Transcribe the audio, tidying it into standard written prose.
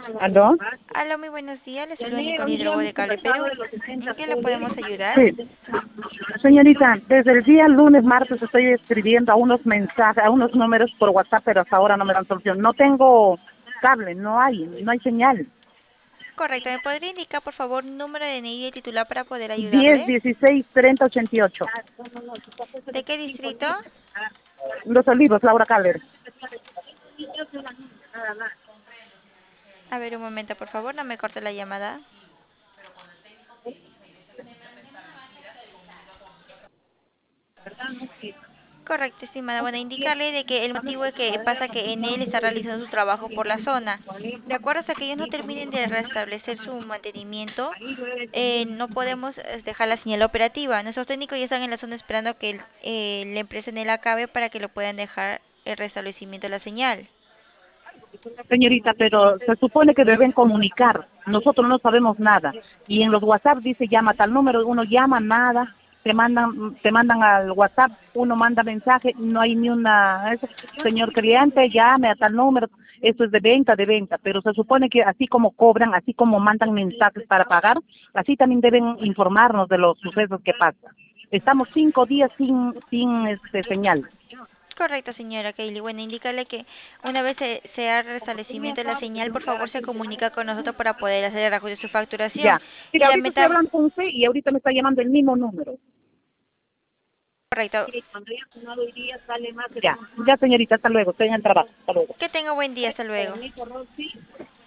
¿Aló? Hola, muy buenos días. Les saluda Nicole Hidrobo de Cable Perú. ¿En qué le podemos ayudar? Sí. Señorita, desde el día lunes, martes estoy escribiendo a unos mensajes, a unos números por WhatsApp, pero hasta ahora no me dan solución. No tengo cable, no hay señal. Correcto. ¿Me podría indicar, por favor, número de DNI y titular para poder 10, ayudarle? 16, 30, 88. ¿De qué distrito? Los Olivos, Laura Caller. A ver, un momento, por favor, no me corte la llamada. Correcto, estimada. Bueno, indicarle de que el motivo es que pasa que en él está realizando su trabajo por la zona. De acuerdo hasta que ellos no terminen de restablecer su mantenimiento, no podemos dejar la señal operativa. Nuestros técnicos ya están en la zona esperando que la empresa en él acabe para que lo puedan dejar el restablecimiento de la señal. Señorita, pero se supone que deben comunicar. Nosotros no sabemos nada. Y en los WhatsApp dice llama a tal número, uno llama nada, te mandan al WhatsApp, uno manda mensaje, no hay ni una, señor cliente, llame a tal número, esto es de venta, pero se supone que así como cobran, así como mandan mensajes para pagar, así también deben informarnos de los sucesos que pasan. Estamos 5 días sin señal. Correcto, señora Kaylee. Bueno, indícale que una vez sea el restablecimiento de la señal, por favor se comunica con nosotros para poder hacer el ajuste de su facturación. Ya. Y Mira, ahorita estoy lamentable, hablando con usted y ahorita me está llamando el mismo número. correcto. Ya, ya señorita, hasta luego, estoy en el trabajo, hasta luego. Que tenga buen día, hasta luego.